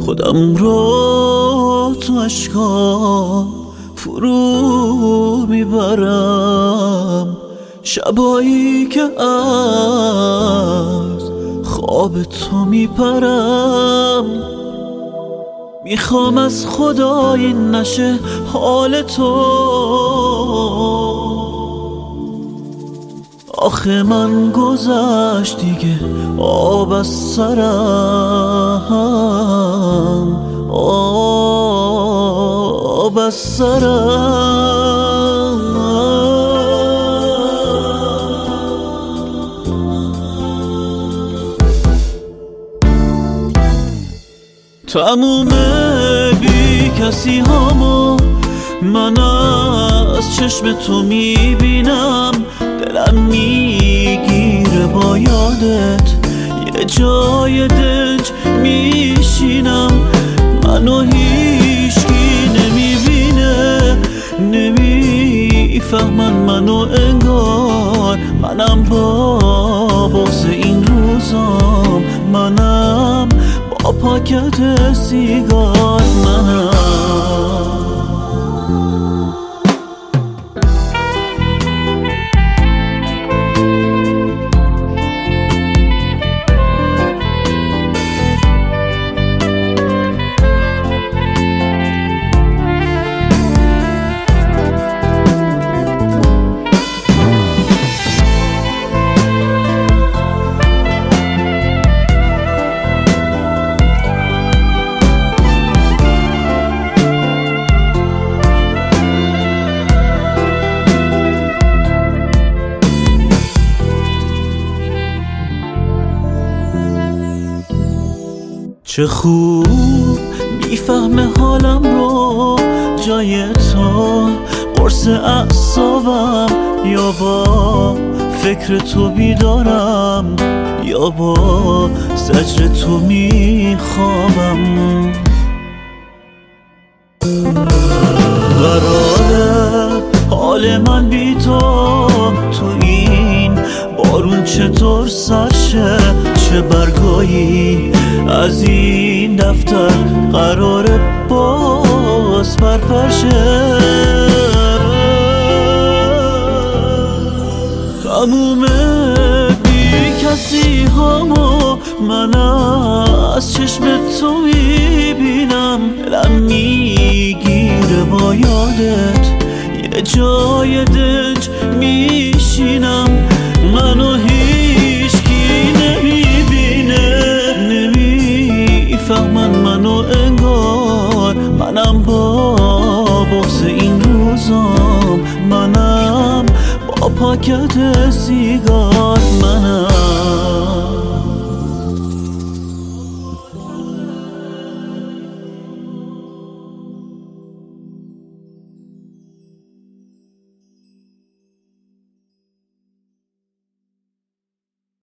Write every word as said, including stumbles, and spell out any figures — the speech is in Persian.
خودم رو تو اشکام فرو میبرم، شبایی که از خواب تو میپرم. میخوام از خدا این نشه حال تو، آخه من گذشت دیگه آب از سرم، آب از سرم. تموم بی کسی هامو من از چشم تو میبینم، دلم میگیره با یادت یه جای دنج میشینم. منو هیچکی نمیبینه، نمیفهمن منو انگار، منم با بغض این روزام، منم با پاکت سیگار، منم چه خوب میفهمه حالم رو جای تو، قرص اعصابم یا با فکر تو بیدارم، یا با زجر تو میخوابم. قراره حال من بی تو تو این بارون چطور سرشه، چه برگایی از این دفتر قراره باز برپرشه. تموم بی کسی هامو من از چشم تو میبینم، دلم میگیره با یادت یه جای دنج میشینم. منو هیچکی نمیبینه، نمیفهمن منو انگار، منم با بغض این روزام، منم با پاکت سیگار، منم